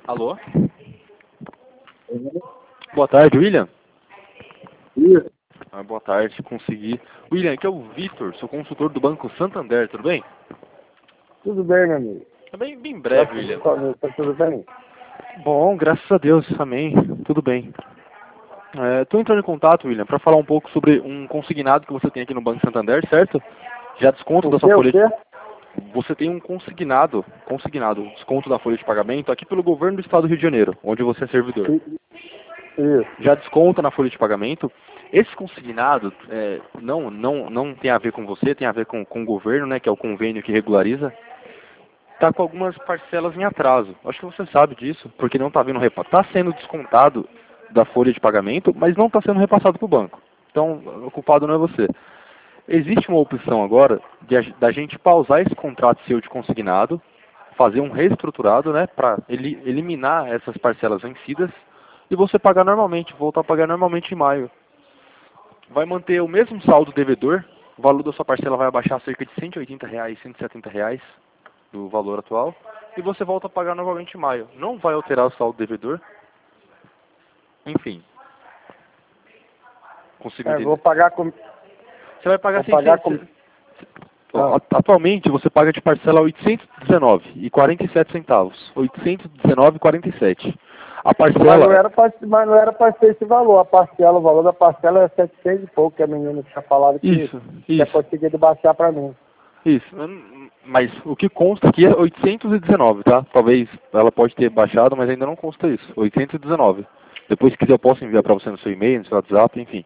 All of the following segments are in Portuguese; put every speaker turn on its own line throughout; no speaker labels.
Alô? Boa tarde, William.
Isso.
Boa tarde, consegui. William, aqui é o Vitor, sou consultor do Banco Santander, tudo bem?
Tudo bem, meu amigo.
É bem breve, William.
Tá tudo bem?
Bom, graças a Deus, amém, tudo bem. Estou entrando em contato, William, para falar um pouco sobre um consignado que você tem aqui no Banco Santander, certo? Já desconto da sua folha de... Você tem um consignado, desconto da folha de pagamento aqui pelo governo do estado do Rio de Janeiro, onde você é servidor.
Isso.
Já desconta na folha de pagamento. Esse consignado não tem a ver com você, tem a ver com o governo, né, que é o convênio que regulariza. Está com algumas parcelas em atraso. Acho que você sabe disso, porque não está vindo repassado. Está sendo descontado da folha de pagamento, mas não está sendo repassado para o banco. Então, o culpado não é você. Existe uma opção agora da gente pausar esse contrato seu de consignado, fazer um reestruturado, né, para eliminar essas parcelas vencidas e você pagar normalmente, voltar a pagar normalmente em maio. Vai manter o mesmo saldo devedor, o valor da sua parcela vai abaixar cerca de R$180, R$170 do valor atual, e você volta a pagar novamente em maio. Não vai alterar o saldo devedor. Enfim. Consigo entender.
Vou pagar com...
Você vai pagar
Vou pagar com...
Atualmente você paga de parcela R$ 819,47. 819,47. A parcela...
Mas não era para ser esse valor. O valor da parcela é 700 e pouco, que a menina tinha falado que tinha conseguido baixar para mim.
Isso. Mas o que consta aqui é 819, tá? Talvez ela pode ter baixado, mas ainda não consta isso. 819. Depois, se quiser, eu posso enviar para você no seu e-mail, no seu WhatsApp, enfim.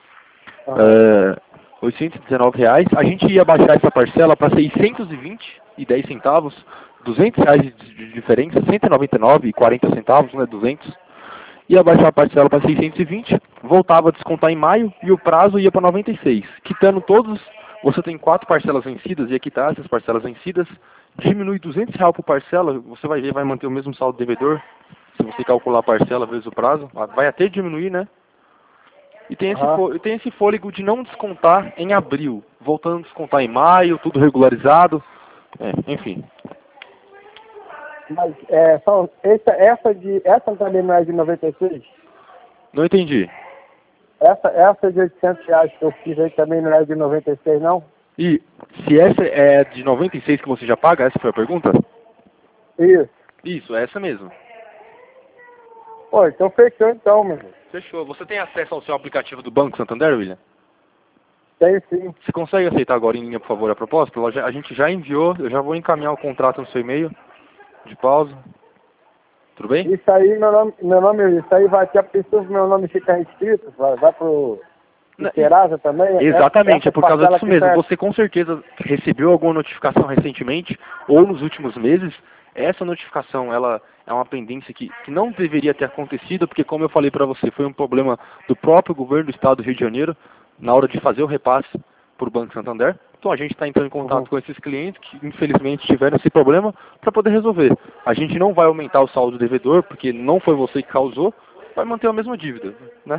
R$819. A gente ia baixar essa parcela para R$620,10, R$200 de diferença, R$199,40, né, 200. Ia baixar a parcela para 620, voltava a descontar em maio e o prazo ia para 96. Quitando todos, você tem 4 parcelas vencidas, ia quitar essas parcelas vencidas, diminui R$200 por parcela, você vai ver, vai manter o mesmo saldo devedor, se você calcular a parcela vezes o prazo, vai até diminuir, né? E tem esse fôlego de não descontar em abril, voltando a descontar em maio, tudo regularizado, enfim.
Mas essa também não é de 96?
Não entendi.
Essa de R$800 que eu fiz aí também não é de 96, não?
E se essa é de 96 que você já paga, essa foi a pergunta?
Isso.
Isso, é essa mesmo.
Pô, então fechou então, meu irmão.
Fechou. Você tem acesso ao seu aplicativo do Banco Santander, William?
Tenho sim.
Você consegue aceitar agora em linha, por favor, a proposta? A gente já enviou, eu já vou encaminhar o contrato no seu e-mail de pausa. Tudo bem?
Isso aí, isso aí vai ter a pessoa, meu nome fica restrito, vai pro Serasa também?
Exatamente, é por causa disso mesmo. Você com certeza recebeu alguma notificação recentemente ou nos últimos meses. Essa notificação, ela é uma pendência que não deveria ter acontecido, porque como eu falei para você, foi um problema do próprio governo do estado do Rio de Janeiro, na hora de fazer o repasse para o Banco Santander. Então a gente está entrando em contato com esses clientes que infelizmente tiveram esse problema para poder resolver. A gente não vai aumentar o saldo devedor, porque não foi você que causou, vai manter a mesma dívida, né?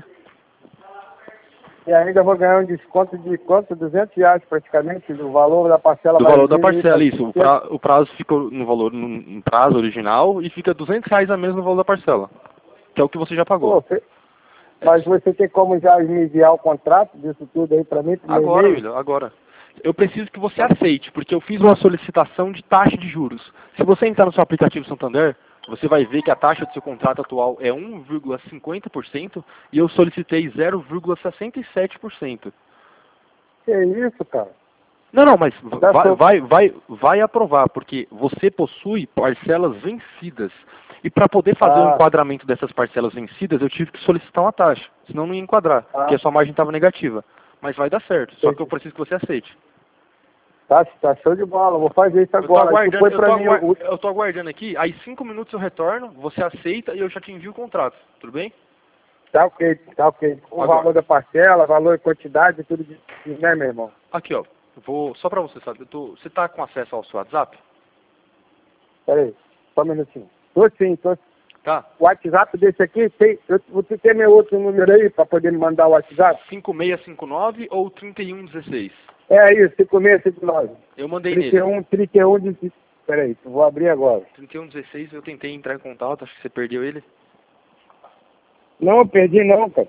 E ainda vou ganhar um desconto de quanto? R$200 praticamente, do valor da parcela.
Do valor da parcela, isso. O prazo fica no prazo original e fica R$200 a menos no valor da parcela, que é o que você já pagou.
Pô, mas você tem como já me enviar o contrato disso tudo aí para mim?
Agora, William, agora. Eu preciso que você aceite, porque eu fiz uma solicitação de taxa de juros. Se você entrar no seu aplicativo Santander, você vai ver que a taxa do seu contrato atual é 1,50% e eu solicitei 0,67%.
Que isso, cara?
Não, mas vai aprovar, porque você possui parcelas vencidas. E para poder fazer o enquadramento dessas parcelas vencidas, eu tive que solicitar uma taxa, senão não ia enquadrar, porque a sua margem estava negativa. Mas vai dar certo, só que eu preciso que você aceite.
Tá show de bola, vou fazer isso agora.
Eu tô aguardando aqui, aí 5 minutos eu retorno, você aceita e eu já te envio o contrato, tudo bem?
Tá ok. O valor da parcela, valor e quantidade, tudo isso, né, meu irmão?
Aqui, ó, só pra você saber, você tá com acesso ao seu WhatsApp?
Pera aí, só um minutinho. Tô sim.
Tá.
O WhatsApp desse aqui, você tem meu outro número aí pra poder me mandar o WhatsApp?
5659 ou 3116?
É isso, 5659.
Eu mandei
31,
nele.
31, Peraí, vou abrir agora.
3116, eu tentei entrar em contato, acho que você perdeu ele.
Não, eu perdi não, cara.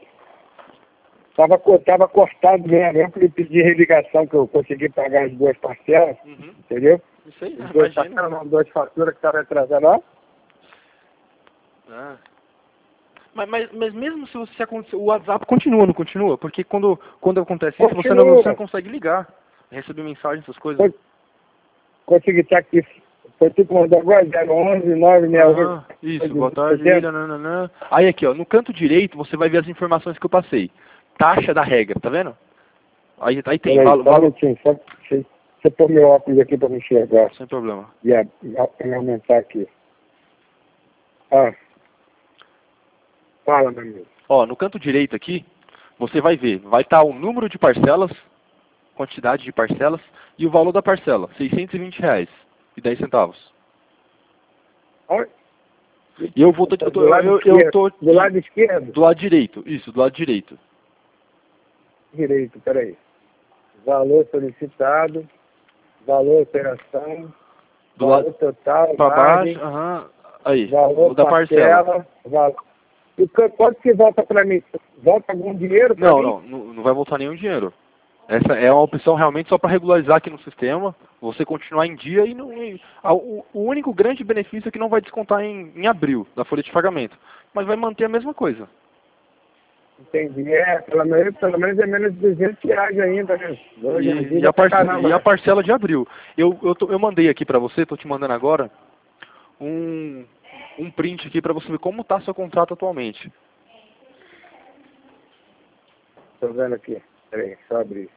Tava cortado mesmo. Eu que pedi religação, que eu consegui pagar as duas parcelas, entendeu?
Isso aí,
as duas parcelas, não, duas faturas que estavam atrasadas lá.
Ah. Mas mesmo se você acontecer, o WhatsApp continua, não continua? Porque quando acontece isso, você não consegue ligar, receber mensagem, essas coisas.
Consegui estar aqui. Foi tu que mandou agora, 011 968.
Isso, boa tarde, William, nananã. Aí aqui, ó, no canto direito você vai ver as informações que eu passei. Taxa da regra, tá vendo? Aí tem valor.
Só você pôr meu óculos aqui para me enxergar.
Sem problema.
E aumentar aqui. Fala, meu amigo.
Ó, no canto direito aqui, você vai ver, vai estar o número de parcelas, quantidade de parcelas e o valor da parcela, R$620,10. E eu vou
do lado esquerdo?
Do lado direito, isso, do lado direito.
Direito, peraí. Valor solicitado, valor operação,
do
valor
lado
total,
para baixo, aí,
valor
da parcela.
E quanto que volta para mim? Volta algum dinheiro para mim?
Não vai voltar nenhum dinheiro. Essa é uma opção realmente só para regularizar aqui no sistema, você continuar em dia o único grande benefício é que não vai descontar em abril, da folha de pagamento, mas vai manter a mesma coisa.
Entendi. Pelo menos é menos de R$200 ainda, né?
E a parcela de abril. Eu mandei aqui para você, estou te mandando agora, um print aqui para você ver como está seu contrato atualmente.
Estou vendo aqui. Peraí, só abrir.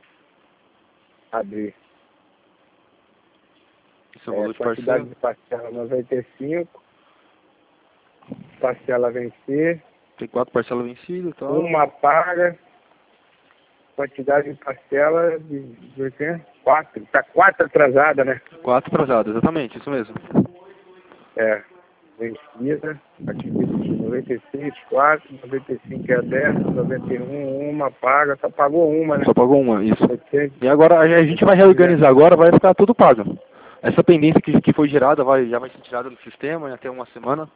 Esse é o valor de
quantidade de parcela 95. Parcela a vencer.
Tem 4 parcelas vencidas e tal.
Uma paga. Quantidade de parcela de 4. Está 4 atrasada, né?
4 atrasadas, exatamente, isso mesmo.
Vencida. Aqui diz 96, 4, 95 é 10, 91, uma paga. Só pagou uma, né?
Só pagou uma, isso. E agora a gente vai reorganizar agora, vai ficar tudo pago. Essa pendência que foi gerada já vai ser tirada do sistema em até uma semana.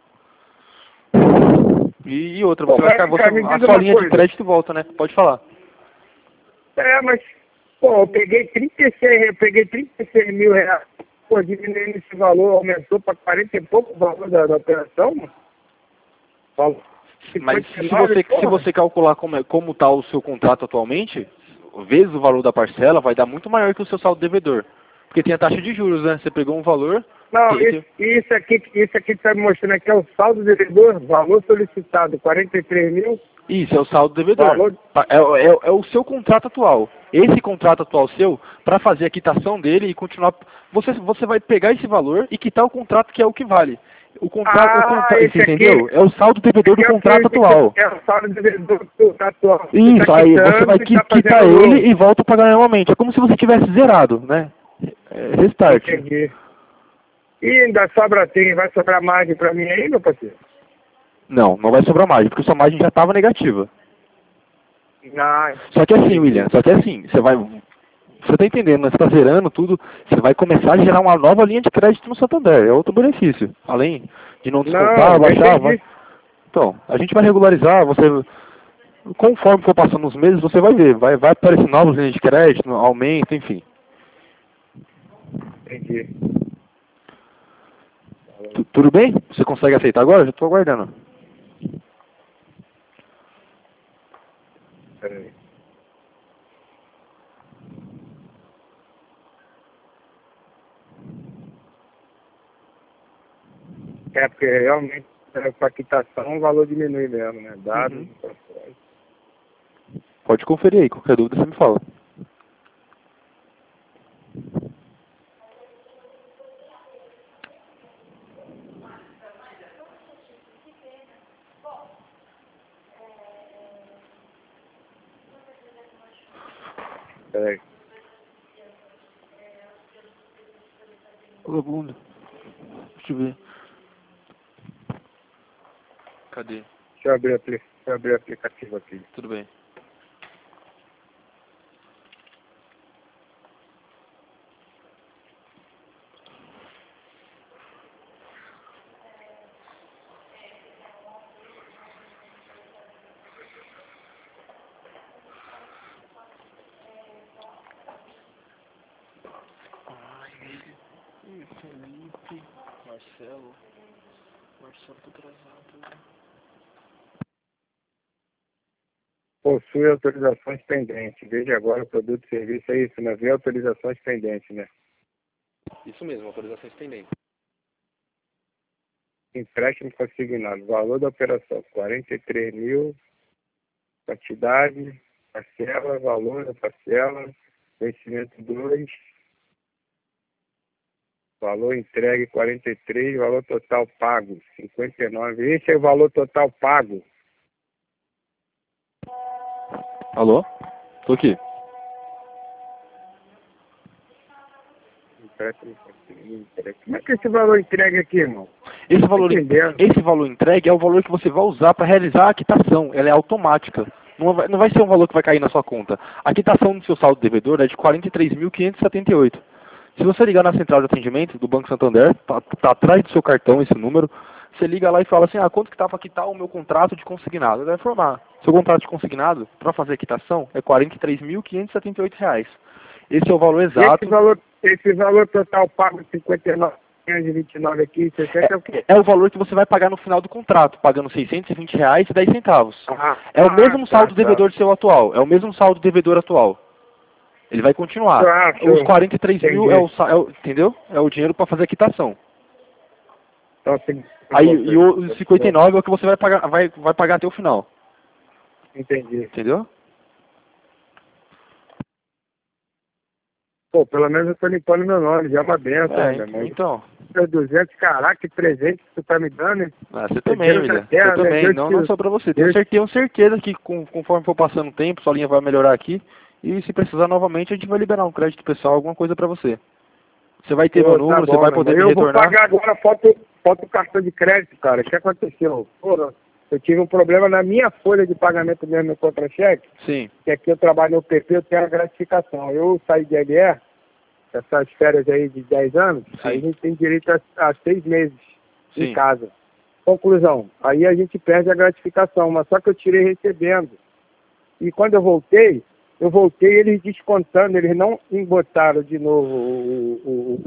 E outra, você vai ficar, a sua linha de crédito volta, né? Pode falar.
Mas, eu peguei 36 mil reais. Pô, diminuindo esse valor, aumentou para 40 e pouco o valor da operação, mano.
Mas se você calcular como está o seu contrato atualmente, vezes o valor da parcela, vai dar muito maior que o seu saldo devedor. Porque tem a taxa de juros, né? Você pegou um valor...
Não, isso aqui que está me mostrando aqui é o saldo devedor, valor solicitado, 43 mil.
Isso, é o saldo devedor. É o seu contrato atual. Esse contrato atual seu, para fazer a quitação dele e continuar... Você vai pegar esse valor e quitar o contrato que é o que vale. O contrato, entendeu? É o saldo devedor do contrato atual.
É o saldo devedor do contrato atual.
Isso, aí você vai quitar ele e volta a pagar normalmente. É como se você tivesse zerado, né? Restart.
Entendi. E ainda vai sobrar margem para mim aí, meu parceiro?
Não vai sobrar margem, porque sua margem já estava negativa. Só que assim, William, você tá entendendo, né? Você tá zerando tudo, você vai começar a gerar uma nova linha de crédito no Santander, é outro benefício. Além de não descontar, baixar, Então, a gente vai regularizar, conforme for passando os meses, você vai ver, vai aparecer novas linhas de crédito, aumento, enfim.
Entendi.
Tudo bem? Você consegue aceitar agora? Já estou aguardando.
Peraí. Porque realmente, para a quitação, o valor diminui mesmo, né? Dados,
Pode conferir aí, qualquer dúvida você me fala.
Peraí.
Vagabundo. Deixa eu ver. Cadê?
Deixa eu abrir o aplicativo aqui.
Tudo bem. Marcelo tá atrasado.
Possui autorizações pendentes. Veja agora o produto e serviço, é isso, né? Vê autorizações pendentes, né?
Isso mesmo, autorizações pendentes.
Empréstimo consignado. Valor da operação, 43 mil. Quantidade, parcela, valor da parcela. Vencimento 2. Valor entregue 43, valor total pago 59. Esse é o valor total pago.
Alô? Tô aqui.
Como é que é esse valor entregue aqui, irmão?
Esse valor entregue é o valor que você vai usar para realizar a quitação. Ela é automática. Não vai ser um valor que vai cair na sua conta. A quitação do seu saldo devedor é de 43.578. Se você ligar na central de atendimento do Banco Santander, tá atrás do seu cartão esse número, você liga lá e fala assim, quanto que tá para quitar o meu contrato de consignado? Ele vai informar. Seu contrato de consignado, para fazer a quitação, é R$ 43.578. Esse é o valor exato.
Esse valor total pago, 59,529 aqui, 60 é o quê?
É o valor que você vai pagar no final do contrato, pagando R$ 620,10. É o mesmo saldo devedor seu atual. É o mesmo saldo devedor atual. Ele vai continuar. Os 43 mil entendeu? É o dinheiro para fazer a quitação.
Então, assim,
aí e o 59 é o que você vai pagar até o final.
Entendi.
Entendeu?
Pô, pelo menos eu tô limpando meu nome, já é uma benção, né?
Então.
200, caraca, que presente que tu tá me dando, hein?
Você também, William. Você também. Não só pra você. Tenho certeza que conforme for passando o tempo, sua linha vai melhorar aqui. E se precisar novamente, a gente vai liberar um crédito pessoal, alguma coisa pra você. Você vai ter meu número, você vai poder me retornar.
Eu vou pagar agora, falta o cartão de crédito, cara. O que aconteceu? Pô, eu tive um problema na minha folha de pagamento mesmo no contra-cheque.
Sim.
Que aqui eu trabalho no PP, eu tenho a gratificação. Eu saí de LR, essas férias aí de 10 anos,
Sim.
aí a gente tem direito a 6 meses
Sim.
em casa. Conclusão, aí a gente perde a gratificação, mas só que eu tirei recebendo. E quando eu voltei eles descontando, eles não embotaram de novo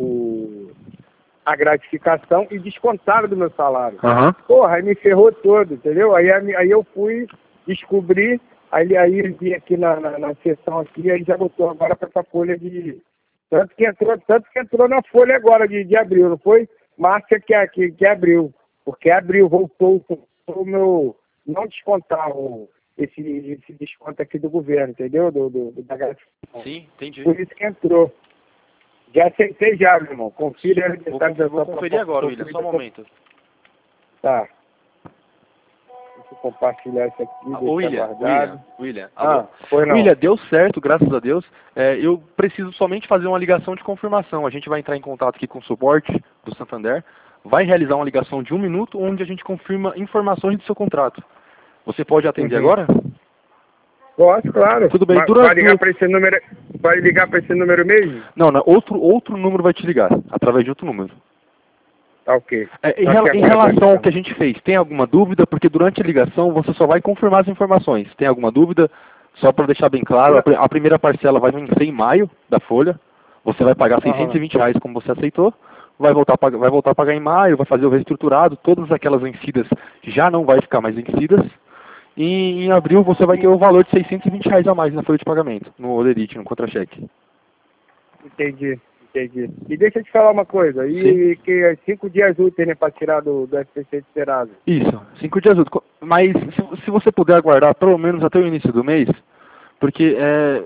a gratificação e descontaram do meu salário.
Uhum.
Porra, aí me ferrou todo, entendeu? Aí eu fui descobrir, aí eu vi aqui na sessão aqui, aí já botou agora para essa folha de... Tanto que entrou na folha agora de abril, não foi? Março que abril. Porque abril voltou o meu... Não descontar esse desconto aqui do governo, entendeu? Da gratificação.
Sim, entendi.
Por isso que entrou. Já aceitei já, meu irmão. Confira aí.
Vou conferir agora, William, só um momento.
Tá. Deixa eu compartilhar isso aqui.
William.
Foi não.
William, deu certo, graças a Deus. Eu preciso somente fazer uma ligação de confirmação. A gente vai entrar em contato aqui com o suporte do Santander. Vai realizar uma ligação de 1 minuto, onde a gente confirma informações do seu contrato. Você pode atender agora?
Posso, claro.
Tudo bem.
Vai ligar para esse número? Vai ligar para esse número mesmo?
Não, outro número vai te ligar, através de outro número.
Tá, ok.
Em relação ao que a gente fez, tem alguma dúvida? Porque durante a ligação você só vai confirmar as informações. Tem alguma dúvida? Só para deixar bem claro, a primeira parcela vai vencer em maio da folha. Você vai pagar R$ 620 como você aceitou. Vai voltar a pagar em maio, vai fazer o reestruturado. Todas aquelas vencidas já não vai ficar mais vencidas. E em abril você vai ter o valor de R$ 620 a mais na folha de pagamento, no Olerite, no contra-cheque.
Entendi. E deixa eu te falar uma coisa, e que é 5 dias úteis, né, para tirar do SPC de Serasa.
Isso, 5 dias úteis. Mas se você puder aguardar pelo menos até o início do mês, porque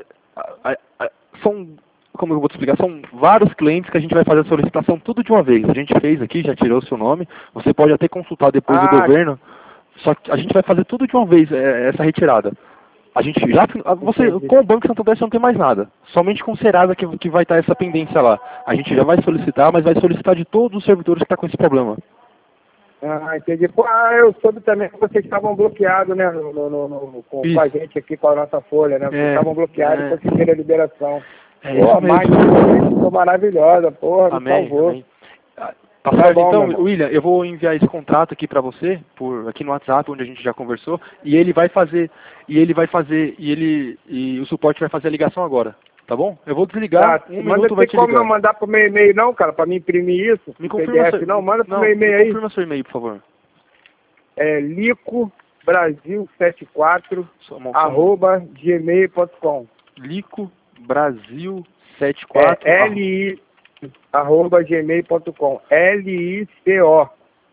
como eu vou te explicar, são vários clientes que a gente vai fazer a solicitação tudo de uma vez. A gente fez aqui, já tirou o seu nome, você pode até consultar depois do governo, só que a gente vai fazer tudo de uma vez, essa retirada. A gente com o Banco Santander você não tem mais nada. Somente com o Serasa que vai estar essa pendência lá. A gente já vai solicitar, mas vai solicitar de todos os servidores que estão com esse problema.
Entendi. Eu soube também que vocês estavam bloqueados, né, com a gente aqui, com a nossa folha, né? Vocês estavam bloqueados e conseguiram a liberação.
Isso mesmo.
Ficou maravilhosa, porra, me salvou.
Amém. Tá certo, então, William, eu vou enviar esse contrato aqui para você, aqui no WhatsApp, onde a gente já conversou, e o suporte vai fazer a ligação agora. Tá bom? Eu vou desligar,
Tá,
um
manda,
minuto vai
tem
te
como eu
ligar.
mandar pro meu e-mail não, cara, pra me imprimir isso?
Me
em
confirma
PDF,
seu...
não, manda pro
Não,
meu
me
e-mail aí.
confirma seu e-mail, por favor.
É licobrasil74 @gmail.com.
Lico Brasil
É
74
li @gmail.com. LICO.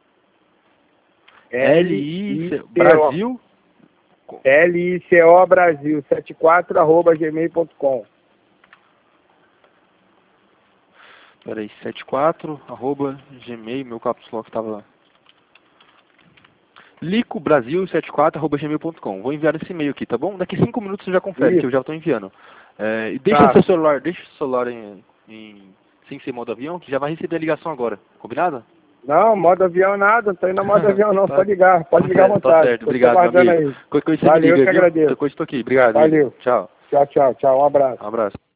LIC Brasil
LICO Brasil 74 @gmail.com.
Peraí, 74 @gmail, meu caps lock tava licobrasil74 @gmail.com. Vou enviar esse e-mail aqui, tá bom? Daqui 5 minutos você já confere, que eu já estou enviando. E deixa
Tá.
seu celular, sem ser modo avião, que já vai receber a ligação agora. Combinado?
Não, modo avião nada, não tô indo na modo avião não,
Tá.
pode ligar à
Tá
vontade.
certo,
Tô
obrigado, meu
aguardando
amigo.
aí.
Qualquer coisa você me
Valeu,
liga,
que
viu?
agradeço.
Qualquer coisa estou aqui. Obrigado,
Valeu.
Igor. Tchau.
Tchau, um abraço.
Um abraço.